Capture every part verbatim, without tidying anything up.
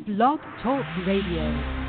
Blog Talk Radio.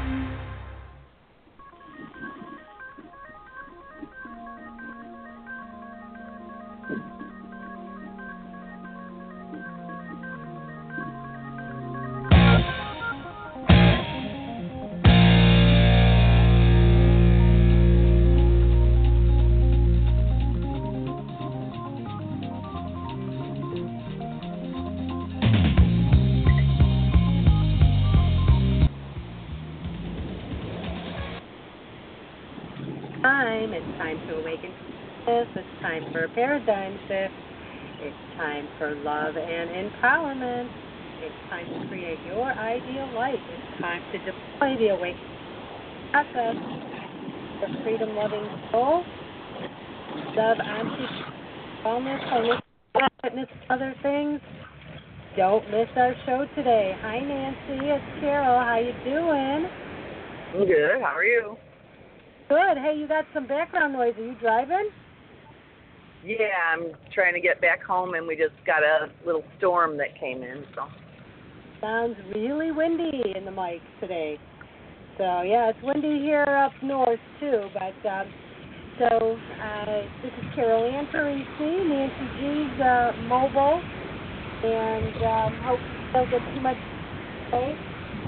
It's time to awaken this. It's time for a paradigm shift. It's time for love and empowerment. It's time to create your ideal life. It's time to deploy the awakening process for freedom-loving soul. Love, honesty, wellness, holistic fitness, other things. Don't miss our show today. Hi, Nancy. It's Carol. How you doing? I'm good. How are you? Good. Hey, you got some background noise. Are you driving? Yeah, I'm trying to get back home, and we just got a little storm that came in. So sounds really windy in the mic today. So yeah, it's windy here up north too. But um, so uh, this is Carol Ann Parisi, Nancy G's uh, mobile, and um, hope you don't get too much space.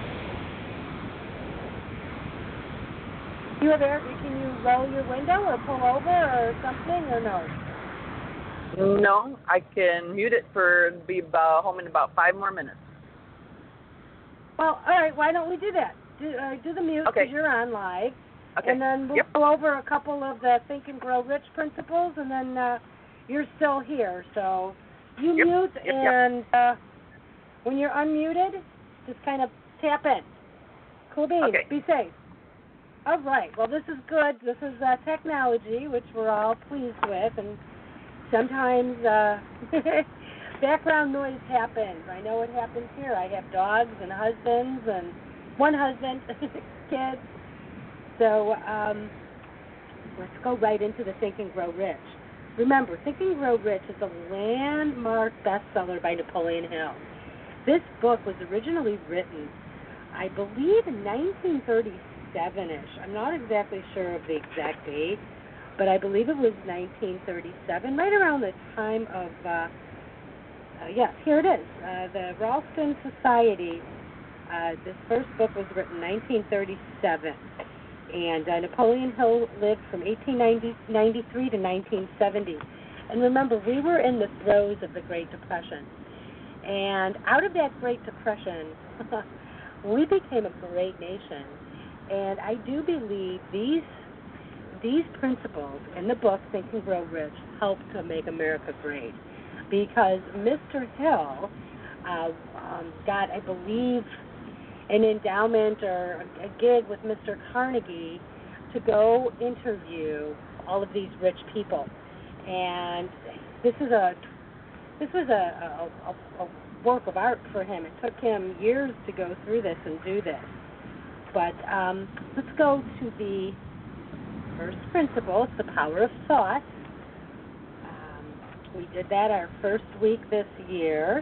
You have air, can you roll your window or pull over or something, or no? No, I can mute it for be about home in about five more minutes. Well, all right. Why don't we do that? Do, uh, do the mute because okay. You're on live, okay. and then we'll yep. go over a couple of the Think and Grow Rich principles, and then uh, you're still here, so you yep. mute, yep, and yep. Uh, when you're unmuted, just kind of tap in. Cool beans. Okay. Be safe. All right. Well, this is good. This is uh, technology, which we're all pleased with, and sometimes uh, background noise happens. I know it happens here. I have dogs and husbands and one husband, kids. So um, let's go right into the Think and Grow Rich. Remember, Think and Grow Rich is a landmark bestseller by Napoleon Hill. This book was originally written, I believe, in nineteen thirty-seven. Seven-ish. I'm not exactly sure of the exact date, but I believe it was nineteen thirty-seven, right around the time of, uh, uh, yes, here it is, uh, the Ralston Society. Uh, this first book was written in nineteen thirty-seven, and uh, Napoleon Hill lived from eighteen ninety-three to nineteen seventy. And remember, we were in the throes of the Great Depression, and out of that Great Depression, we became a great nation. And I do believe these these principles in the book, Think and Grow Rich, help to make America great. Because Mister Hill uh, um, got, I believe, an endowment or a, a gig with Mister Carnegie to go interview all of these rich people. And this is a this was a, a, a work of art for him. It took him years to go through this and do this. But um, let's go to the first principle. It's the power of thought. Um, we did that our first week this year.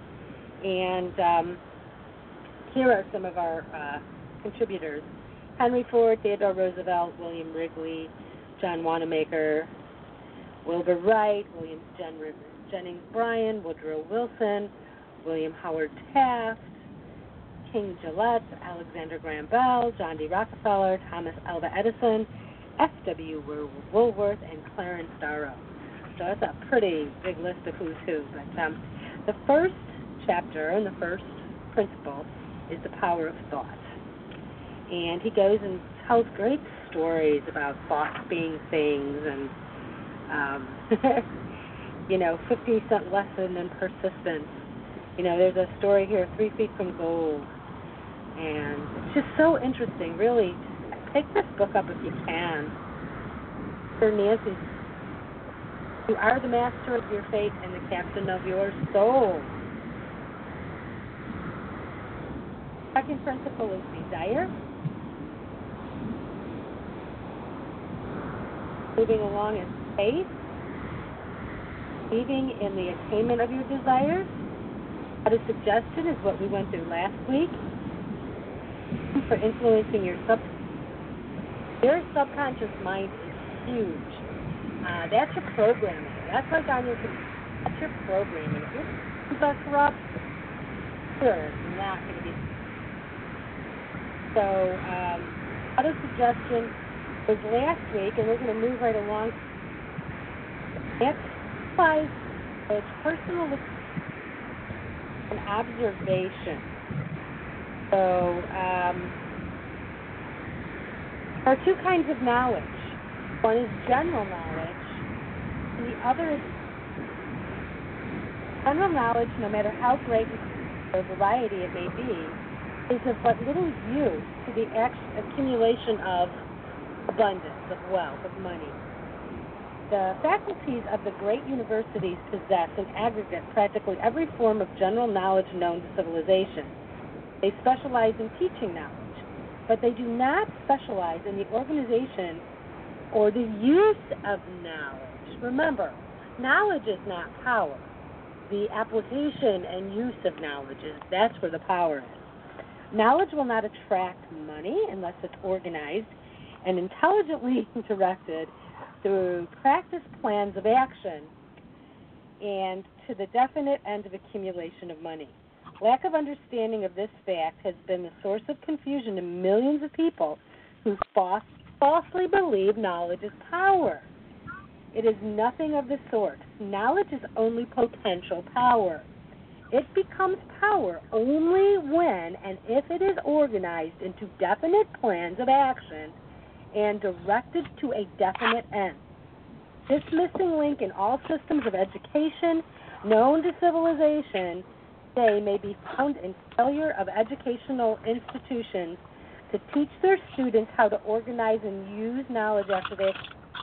And um, here are some of our uh, contributors. Henry Ford, Theodore Roosevelt, William Wrigley, John Wanamaker, Wilbur Wright, William Jen- Jennings Bryan, Woodrow Wilson, William Howard Taft, King Gillette, Alexander Graham Bell, John D. Rockefeller, Thomas Alva Edison, F W Woolworth, and Clarence Darrow. So that's a pretty big list of who's who. But um, the first chapter and the first principle is the power of thought. And he goes and tells great stories about thoughts being things and, um, you know, fifty cent lesson in persistence. You know, there's a story here, Three Feet from Gold. And it's just so interesting, really. Pick this book up if you can. For Nancy, you are the master of your fate and the captain of your soul. Second principle is desire. Moving along is faith. Believing in the attainment of your desires. How to suggestion is what we went through last week. for influencing your sub. Your subconscious mind is huge. Uh, that's your programming. That's like on your computer. That's your programming. If your systems are corrupt, sure, it's not going to be. So, um, other suggestion was last week, and we're going to move right along. Exercise is personal and observation. So, um, there are two kinds of knowledge. One is general knowledge, and the other is general knowledge, no matter how great or variety it may be, is of but little use to the accumulation of abundance, of wealth, of money. The faculties of the great universities possess in aggregate practically every form of general knowledge known to civilization. They specialize in teaching knowledge, but they do not specialize in the organization or the use of knowledge. Remember, knowledge is not power. The application and use of knowledge is, that's where the power is. Knowledge will not attract money unless it's organized and intelligently directed through practice plans of action and to the definite end of accumulation of money. Lack of understanding of this fact has been the source of confusion to millions of people who false, falsely believe knowledge is power. It is nothing of the sort. Knowledge is only potential power. It becomes power only when and if it is organized into definite plans of action and directed to a definite end. This missing link in all systems of education known to civilization today may be found in failure of educational institutions to teach their students how to organize and use knowledge after they.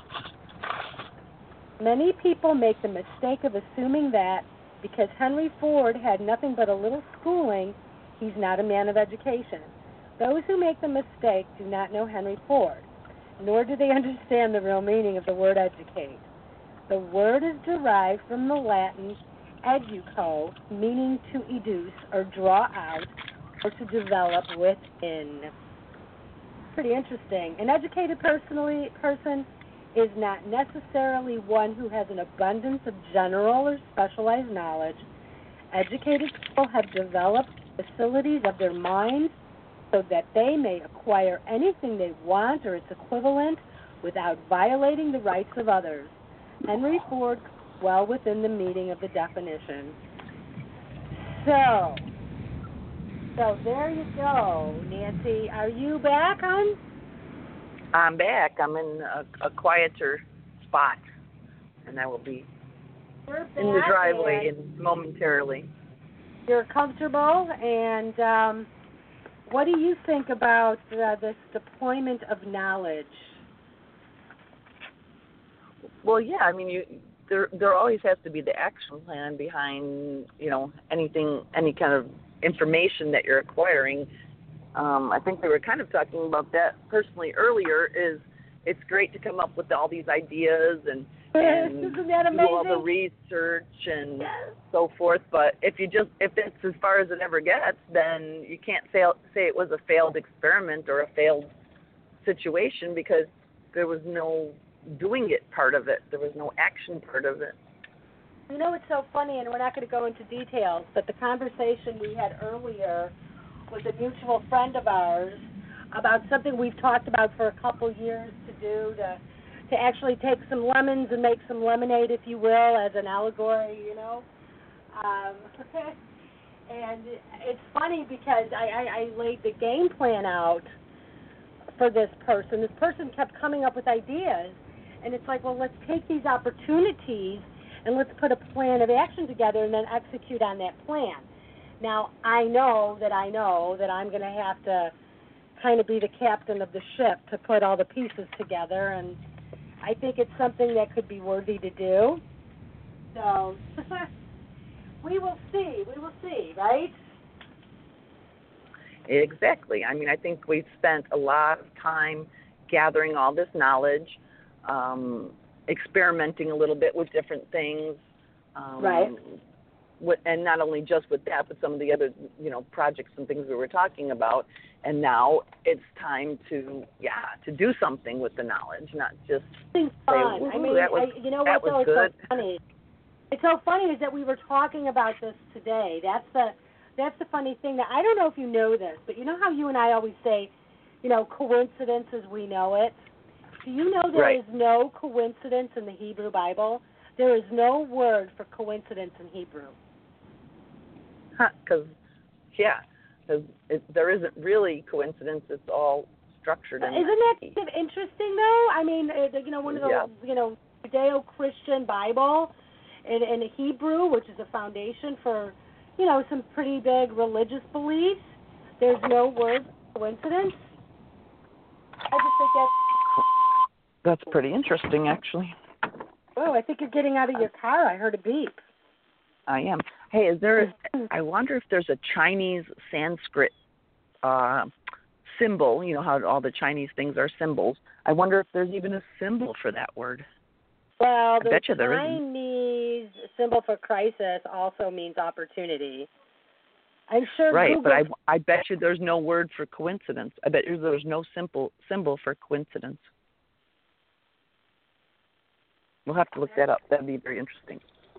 Many people make the mistake of assuming that because Henry Ford had nothing but a little schooling, he's not a man of education. Those who make the mistake do not know Henry Ford, nor do they understand the real meaning of the word educate. The word is derived from the Latin educo, meaning to educe or draw out or to develop within. Pretty interesting. An educated personally, person is not necessarily one who has an abundance of general or specialized knowledge. Educated people have developed facilities of their minds so that they may acquire anything they want or its equivalent without violating the rights of others. Henry Ford well within the meaning of the definition. So, so there you go, Nancy. Are you back, hon? I'm back. I'm in a, a quieter spot, and I will be in the driveway in momentarily. You're comfortable, and um, what do you think about uh, this deployment of knowledge? Well, yeah, I mean, you, there there always has to be the action plan behind, you know, anything, any kind of information that you're acquiring. Um, I think we were kind of talking about that personally earlier. Is it's great to come up with all these ideas and, and Isn't that do all the research and yes. so forth. But if you just if it's as far as it ever gets, then you can't say say it was a failed experiment or a failed situation because there was no doing it part of it. There was no action part of it. You know, it's so funny, and we're not going to go into details, but the conversation we had earlier with a mutual friend of ours about something we've talked about for a couple years to do, to to actually take some lemons and make some lemonade, if you will, as an allegory, you know. Um, and it's funny because I, I, I laid the game plan out for this person. This person kept coming up with ideas, and it's like, well, let's take these opportunities and let's put a plan of action together and then execute on that plan. Now, I know that I know that I'm going to have to kind of be the captain of the ship to put all the pieces together, and I think it's something that could be worthy to do. So, we will see. We will see, right? Exactly. I mean, I think we've spent a lot of time gathering all this knowledge, um, experimenting a little bit with different things. Um, right. with, and not only just with that, but some of the other, you know, projects and things we were talking about. And now it's time to, yeah, to do something with the knowledge, not just It's say, fun. I mean, that was, I, you know that what, though? was It's good. so funny. It's so funny is that we were talking about this today. That's the that's the funny thing. That I don't know if you know this, but you know how you and I always say, you know, coincidence as we know it. Do you know there Right. is no coincidence in the Hebrew Bible? There is no word for coincidence in Hebrew. Because, yeah, because there isn't really coincidence. It's all structured. In Isn't that kind of interesting, though? I mean, uh, you know, one of the, yeah. you know, Judeo-Christian Bible in, in Hebrew, which is a foundation for, you know, some pretty big religious beliefs, there's no word for coincidence. I just think that's... That's pretty interesting, actually. Oh, I think you're getting out of your car. I heard a beep. I am. Hey, is there? I wonder if there's a Chinese Sanskrit uh, symbol. You know how all the Chinese things are symbols. I wonder if there's even a symbol for that word. Well, I the bet you there Chinese symbol for crisis also means opportunity. I'm sure. Right, Google... but I, I bet you there's no word for coincidence. I bet you there's no simple symbol for coincidence. We'll have to look that up. That'd be very interesting.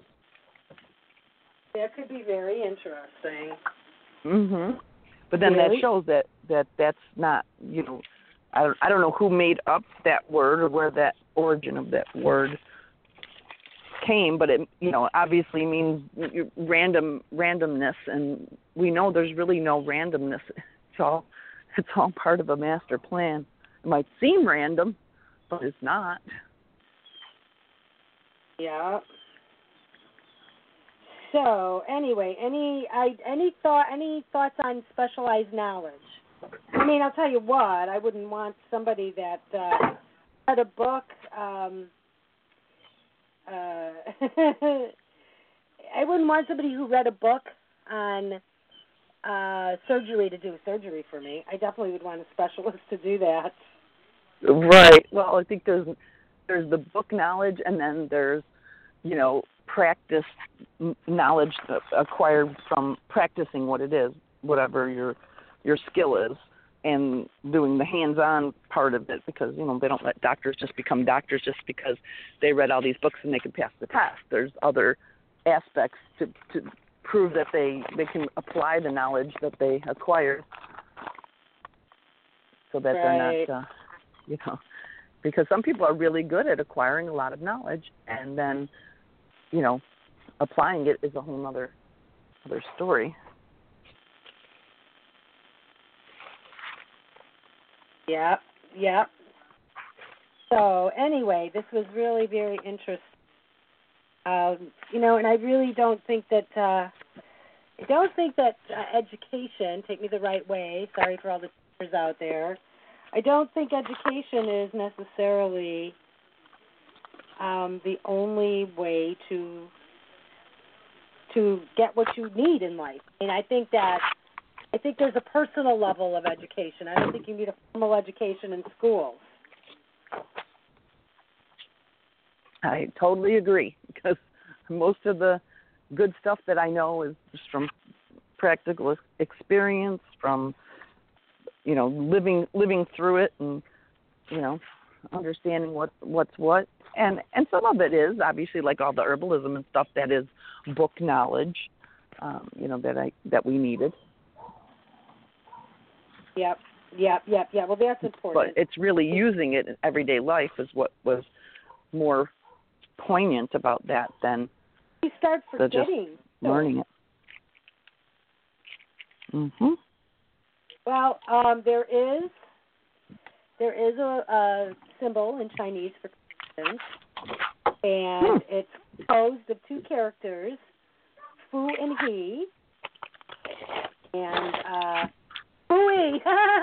That could be very interesting. Mhm. But then Really? that shows that, that that's not, you know, I don't, I don't know who made up that word or where that origin of that word came, but it, you know, obviously means random randomness, and we know there's really no randomness. It's all it's all part of a master plan. It might seem random, but it's not. Yeah. So anyway, any I any thought any thoughts on specialized knowledge? I mean, I'll tell you what. I wouldn't want somebody that uh, read a book. Um, uh, I wouldn't want somebody who read a book on uh, surgery to do surgery for me. I definitely would want a specialist to do that. Right. Well, I think there's there's the book knowledge, and then there's, you know, practice knowledge acquired from practicing what it is, whatever your your skill is, and doing the hands-on part of it, because, you know, they don't let doctors just become doctors just because they read all these books and they can pass the test. There's other aspects to to prove that they, they can apply the knowledge that they acquired, so that Right. they're not, uh, you know, because some people are really good at acquiring a lot of knowledge, and then, you know, applying it is a whole other other story. Yep, yep. So anyway, this was really very interesting. Um, you know, and I really don't think that uh, I don't think that uh, education. Take me the right way. Sorry for all the teachers out there. I don't think education is necessarily um, the only way to to get what you need in life. I mean, I think that I think there's a personal level of education. I don't think you need a formal education in schools. I totally agree, because most of the good stuff that I know is just from practical experience, from, you know, living living through it, and, you know, understanding what what's what. And and some of it is obviously, like all the herbalism and stuff, that is book knowledge, um, you know, that I that we needed. Yep, yep, yep, yep. Well, that's important. But it's really using it in everyday life is what was more poignant about that than you start the just forgetting learning it. Mhm. Well, um, there is there is a, a symbol in Chinese for Christians, and Hmm. it's composed of two characters, Fu and He, and uh, Fui.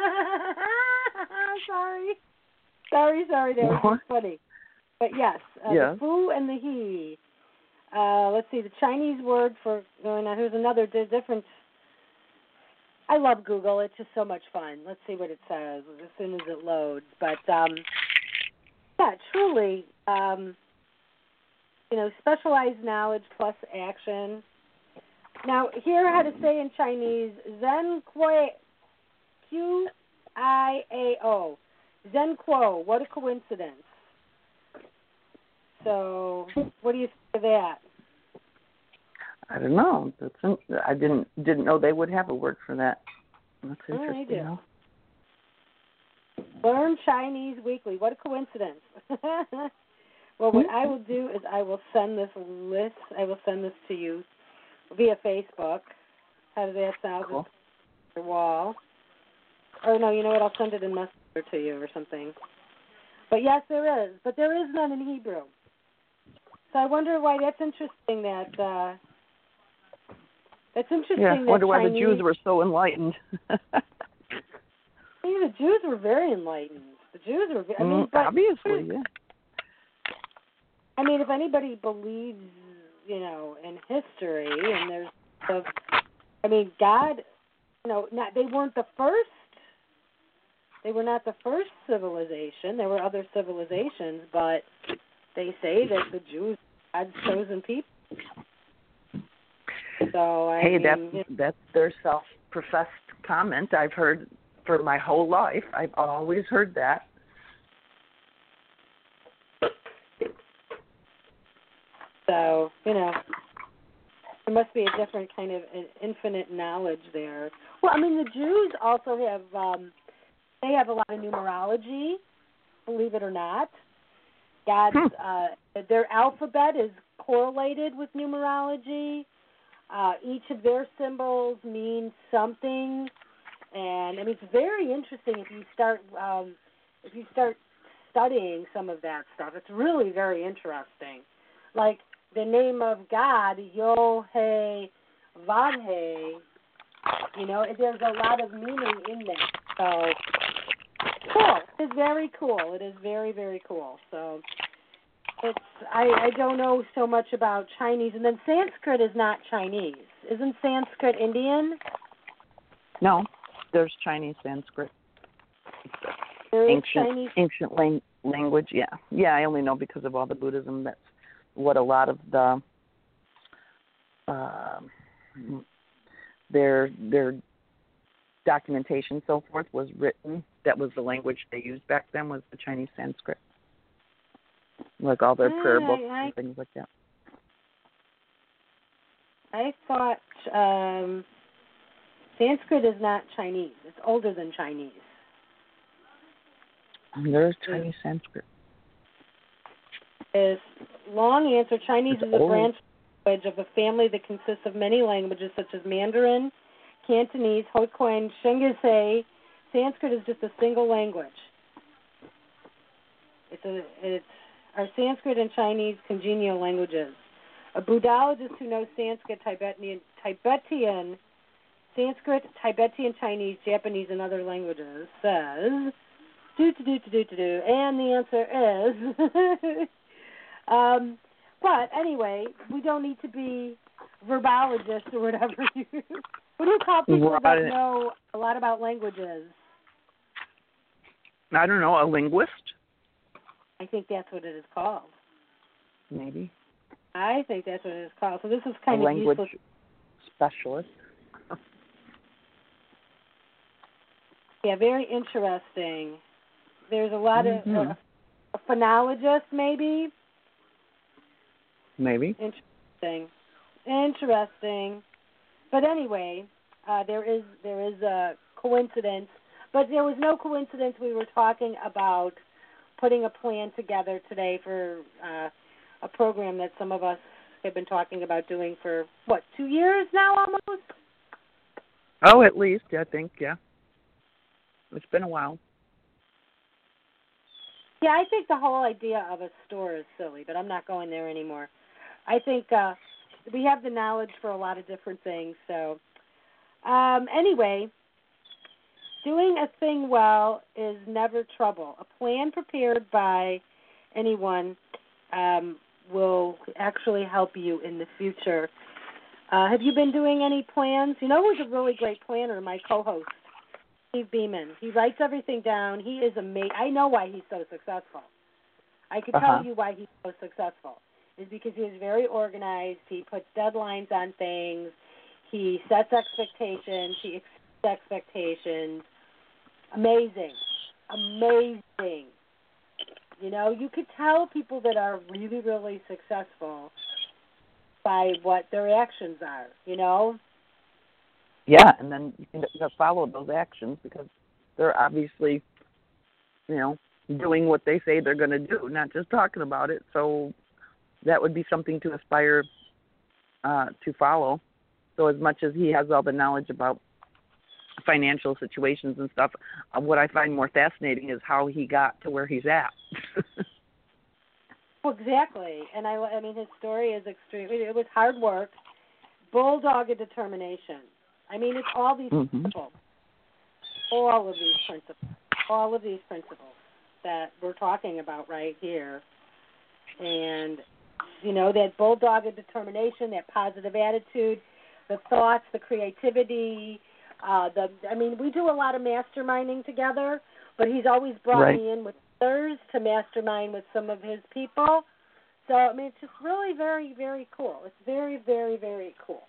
sorry, sorry, sorry. That was What? funny. But yes, uh, Yeah. the Fu and the He. Uh, let's see, the Chinese word for, oh, now here's another di- different. I love Google. It's just so much fun. Let's see what it says as soon as it loads. But, um, yeah, truly, um, you know, specialized knowledge plus action. Now, here how to say in Chinese, Zen Kuo, Q I A O. Zen Kuo, what a coincidence. So, what do you think of that? I don't know. That's in, I didn't didn't know they would have a word for that. That's Oh, interesting. they do. Though. Learn Chinese weekly. What a coincidence. Well, what I will do is I will send this list. I will send this to you via Facebook. How does that sound? Cool. Your wall. Or no, you know what? I'll send it in Messenger to you or something. But yes, there is. But there is none in Hebrew. So I wonder why that's interesting. That uh, that's interesting. Yeah, I that wonder why Chinese, the Jews were so enlightened. See, the Jews were very enlightened. The Jews were. I mean, mm, but, obviously, yeah. I mean, if anybody believes, you know, in history, and there's, the, I mean, God, you know, not they weren't the first. They were not the first civilization. There were other civilizations, but they say that the Jews are God's chosen people. So I hey, mean, that's you know, that's their self-professed comment. I've heard for my whole life. I've always heard that. so you know, there must be a different kind of infinite knowledge there. Well, I mean, the Jews also have um, they have a lot of numerology, believe it or not. God's Hmm. uh, their alphabet is correlated with numerology. Uh, each of their symbols means something, and I mean it's very interesting if you start um, if you start studying some of that stuff. It's really very interesting. Like the name of God, Yod-Heh Vav-Heh. You know, there's a lot of meaning in that. So cool. It's very cool. It is very very cool. So. It's I, I don't know so much about Chinese, and then Sanskrit is not Chinese. Isn't Sanskrit Indian? No, there's Chinese Sanskrit. There is ancient Chinese. ancient lang- language. Yeah, yeah. I only know because of all the Buddhism. That's what a lot of the uh, their their documentation and so forth was written. That was the language they used back then. Was the Chinese Sanskrit. Like all their prayer I, books I, and things like that. I thought um, Sanskrit is not Chinese. It's older than Chinese. There's Chinese Sanskrit. Is long answer. Chinese It's is a old. branch language of a family that consists of many languages such as Mandarin, Cantonese, Hokkien, Chinese. Sanskrit is just a single language. It's a it's Are Sanskrit and Chinese congenial languages? A Buddhologist who knows Sanskrit, Tibetan, Tibetan, Sanskrit, Tibetan, Chinese, Japanese, and other languages says, do to do to do to do, and the answer is, um, but anyway, we don't need to be verbologists or whatever. What do you call people that Right. know a lot about languages? I don't know, a linguist, I think that's what it is called. maybe. I think that's what it is called. So this is A kind of language useless. specialist. Yeah, very interesting. There's a lot Mm-hmm. of uh, a phonologist, maybe. Maybe. Interesting, interesting. But anyway, uh, there is there is a coincidence, but there was no coincidence. We were talking about putting a plan together today for uh, a program that some of us have been talking about doing for what two years now, almost. Oh, at least, I think, yeah. It's been a while. Yeah, I think the whole idea of a store is silly, but I'm not going there anymore. I think uh, we have the knowledge for a lot of different things. So, um, anyway, doing a thing well is never trouble. A plan prepared by anyone um, will actually help you in the future. Uh, have you been doing any plans? You know who's a really great planner? My co-host, Steve Beeman. He writes everything down. He is amazing. I know why he's so successful. I could Uh-huh. tell you why he's so successful. Is because he is very organized. He puts deadlines on things. He sets expectations. He exceeds expectations. Amazing. Amazing. You know, you could tell people that are really, really successful by what their actions are, you know? Yeah, and then you can just follow those actions because they're obviously, you know, doing what they say they're going to do, not just talking about it. So that would be something to aspire uh, to follow. So as much as he has all the knowledge about financial situations and stuff, uh, what I find more fascinating is how he got to where he's at. Well, exactly. And I, I mean, his story is extreme. It was hard work, bulldog determination. I mean, it's all these mm-hmm. principles, all of these principles, all of these principles that we're talking about right here. And, you know, that bulldog determination, that positive attitude, the thoughts, the creativity, uh, the, I mean, we do a lot of masterminding together, but he's always brought right. me in with others to mastermind with some of his people. So, I mean, it's just really very, very cool. It's very, very, very cool.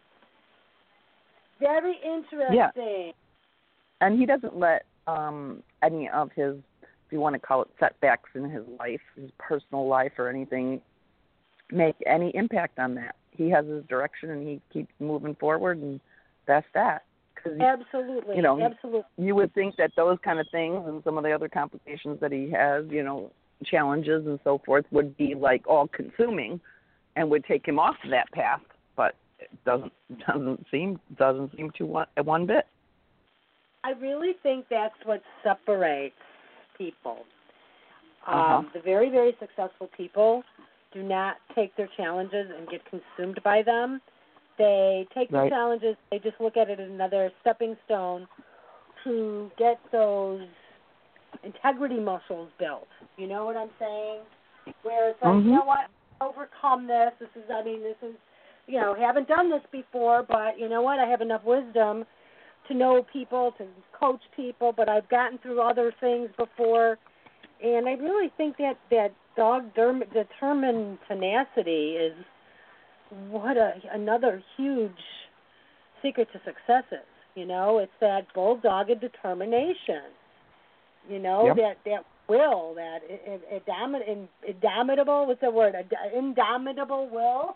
Very interesting. Yeah. And he doesn't let um, any of his, if you want to call it setbacks in his life, his personal life or anything, make any impact on that. He has his direction and he keeps moving forward, and that's that. Cause absolutely. You know, absolutely. You would think that those kind of things and some of the other complications that he has, you know, challenges and so forth, would be like all consuming and would take him off that path, but it doesn't doesn't seem doesn't seem to one, one bit. I really think that's what separates people. Um, uh-huh. The very, very successful people do not take their challenges and get consumed by them. They take right. the challenges, they just look at it as another stepping stone to get those integrity muscles built. You know what I'm saying? Where it's like, mm-hmm. you know what, overcome this. This is, I mean, this is, you know, haven't done this before, but you know what, I have enough wisdom to know people, to coach people, but I've gotten through other things before. And I really think that, that dog derm- determined tenacity is what a another huge secret to success is. You know, it's that bulldogged determination. You know, yep. that, that will, that indomit- indomitable, what's the word, indomitable will.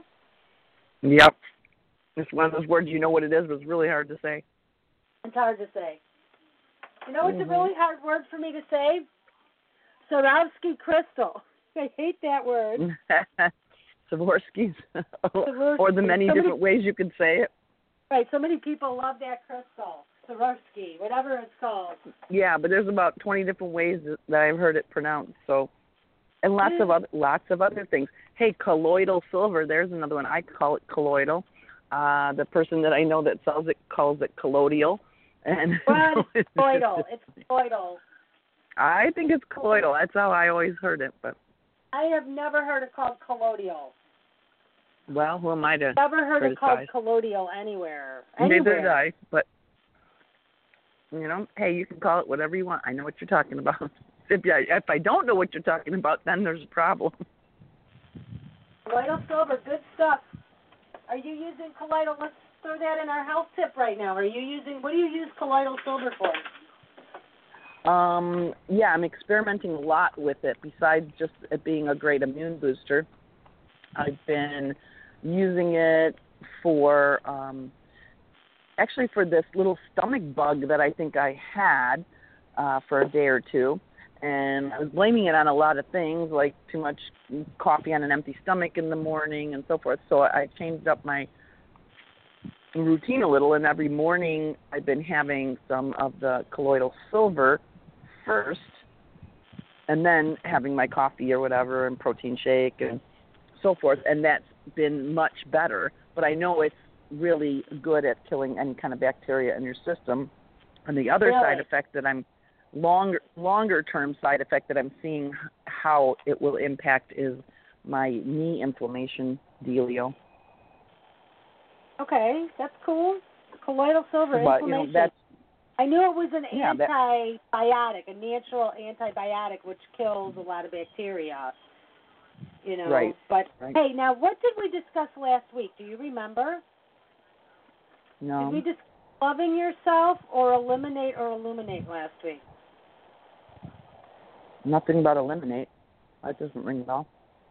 Yep. It's one of those words, you know what it is, but it's really hard to say. It's hard to say. You know what's mm-hmm. a really hard word for me to say? Swarovski crystal. I hate that word. Swarovskis. Or the many so different many, ways you could say it. Right, so many people love that crystal. Swarovski, whatever it's called. Yeah, but there's about twenty different ways that I've heard it pronounced. So, and lots of other lots of other things. Hey, colloidal silver. There's another one. I call it colloidal. Uh, the person that I know that sells it calls it colloidal. And well, it's colloidal. It's colloidal. I think it's colloidal. That's how I always heard it. But I have never heard it called colloidal. Well, who am I to Never heard criticize? it called colloidal anywhere. anywhere. Neither did I. But you know, hey, you can call it whatever you want. I know what you're talking about. If I, if I don't know what you're talking about, then there's a problem. Colloidal silver, good stuff. Are you using colloidal? Let's throw that in our health tip right now. Are you using? What do you use colloidal silver for? Um, yeah, I'm experimenting a lot with it. Besides just it being a great immune booster, I've been using it for um, actually for this little stomach bug that I think I had uh, for a day or two. And I was blaming it on a lot of things, like too much coffee on an empty stomach in the morning and so forth. So I changed up my routine a little, and every morning I've been having some of the colloidal silver first, and then having my coffee or whatever and protein shake and so forth. And that's been much better. But I know it's really good at killing any kind of bacteria in your system. And the other really? side effect that I'm Longer, longer term side effect that I'm seeing how it will impact is my knee inflammation dealio. Okay, that's cool. Colloidal silver but, inflammation. You know, that's, I knew it was an yeah, antibiotic, a natural antibiotic which kills a lot of bacteria. You know, right, but right. hey, now what did we discuss last week? Do you remember? No. Did we discuss loving yourself or eliminate or illuminate last week? Nothing but eliminate. That doesn't ring a bell.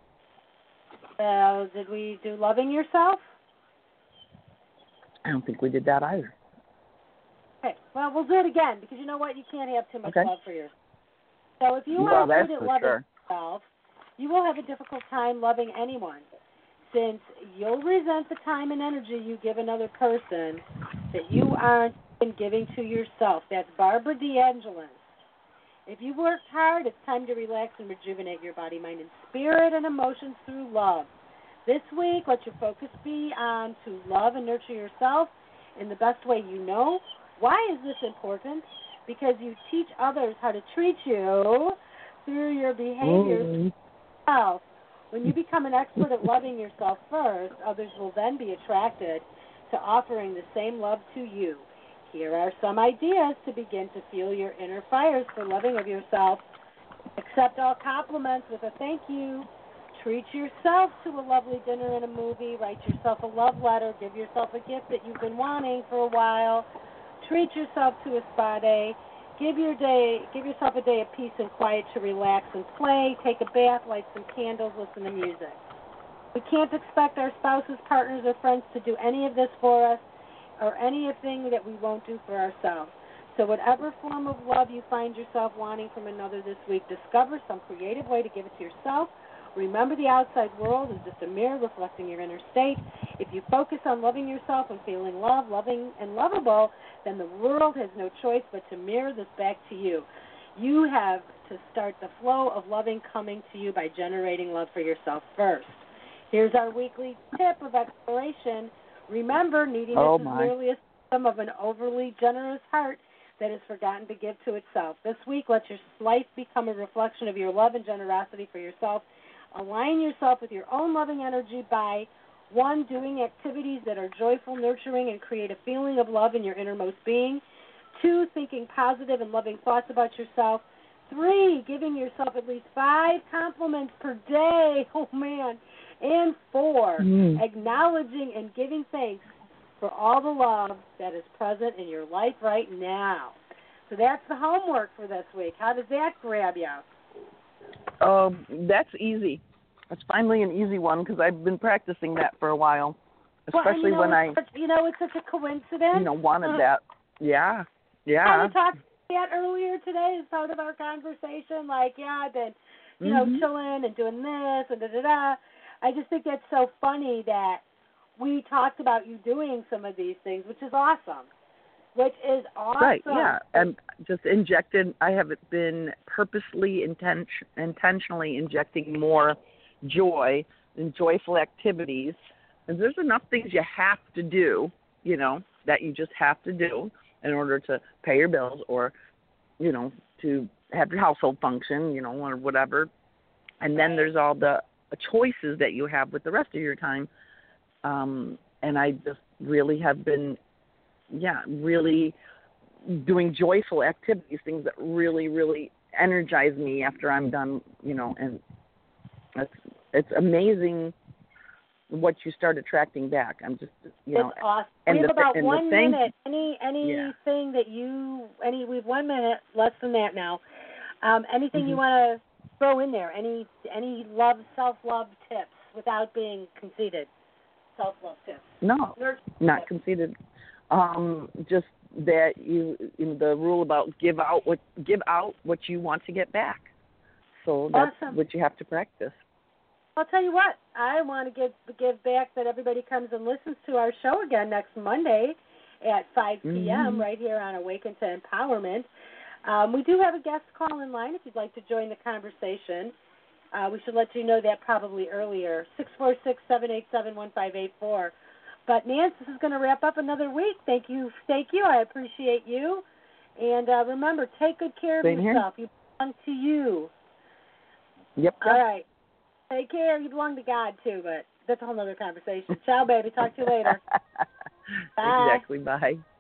Uh, did we do loving yourself? I don't think we did that either. Okay, well, we'll do it again because you know what? You can't have too much Okay. love for yourself. So if you Well, are that's good at for loving sure. yourself, you will have a difficult time loving anyone, since you'll resent the time and energy you give another person that you aren't giving to yourself. That's Barbara DeAngelis. If you worked hard, it's time to relax and rejuvenate your body, mind, and spirit and emotions through love. This week, let your focus be on to love and nurture yourself in the best way you know. Why is this important? Because you teach others how to treat you through your behaviors Mm. yourself. When you become an expert at loving yourself first, others will then be attracted to offering the same love to you. Here are some ideas to begin to fuel your inner fires for loving of yourself. Accept all compliments with a thank you. Treat yourself to a lovely dinner and a movie. Write yourself a love letter. Give yourself a gift that you've been wanting for a while. Treat yourself to a spa day. Give your day, give yourself a day of peace and quiet to relax and play. Take a bath, light some candles, listen to music. We can't expect our spouses, partners, or friends to do any of this for us or anything that we won't do for ourselves. So whatever form of love you find yourself wanting from another this week, discover some creative way to give it to yourself. Remember, the outside world is just a mirror reflecting your inner state. If you focus on loving yourself and feeling love, loving and lovable, then the world has no choice but to mirror this back to you. You have to start the flow of loving coming to you by generating love for yourself first. Here's our weekly tip of exploration. Remember, neediness Oh, is my. merely a symptom of an overly generous heart that has forgotten to give to itself. This week, let your life become a reflection of your love and generosity for yourself. Align yourself with your own loving energy by, one, doing activities that are joyful, nurturing, and create a feeling of love in your innermost being. Two, thinking positive and loving thoughts about yourself. Three, giving yourself at least five compliments per day. Oh, man. And four, Mm. acknowledging and giving thanks for all the love that is present in your life right now. So that's the homework for this week. How does that grab you? Um, that's easy. That's finally an easy one because I've been practicing that for a while, especially well, and you know, when I, such, you know, it's such a coincidence. you know, wanted Uh, that. Yeah, I yeah. talked about that earlier today as part of our conversation. Like, yeah, I've been, you know, Mhm. chilling and doing this and da da da. I just think that's so funny that we talked about you doing some of these things, which is awesome. Which is awesome. Right, yeah, and just injected. I have been purposely, inten- intentionally injecting more joy and joyful activities. And there's enough things you have to do, you know, that you just have to do in order to pay your bills or, you know, to have your household function, you know, or whatever. And then Right. there's all the choices that you have with the rest of your time. Um, and I just really have been yeah, really doing joyful activities, things that really, really energize me after I'm done, you know, and it's, it's amazing what you start attracting back. I'm just, you know. It's awesome. And we have the, about and one the thing, minute. Any anything yeah. that you, any, we have one minute, less than that now. Um, anything Mm-hmm. you want to throw in there? Any any love, self-love tips without being conceited? Self-love tips. No, Nurture not tips. conceited. Um, just that you, you know, the rule about give out what give out what you want to get back. So that's Awesome. what you have to practice. I'll tell you what, I want to give give back that everybody comes and listens to our show again next Monday at five p.m. Mm-hmm. right here on Awaken to Empowerment. Um, we do have a guest call in line if you'd like to join the conversation. Uh, we should let you know that probably earlier, six four six, seven eight seven, one five eight four. But, Nance, this is going to wrap up another week. Thank you. Thank you. I appreciate you. And uh, remember, take good care of Same yourself. here. You belong to you. Yep. All yep. right. Take care. You belong to God, too, but that's a whole other conversation. Ciao, baby. Talk to you later. Bye. Exactly. Bye.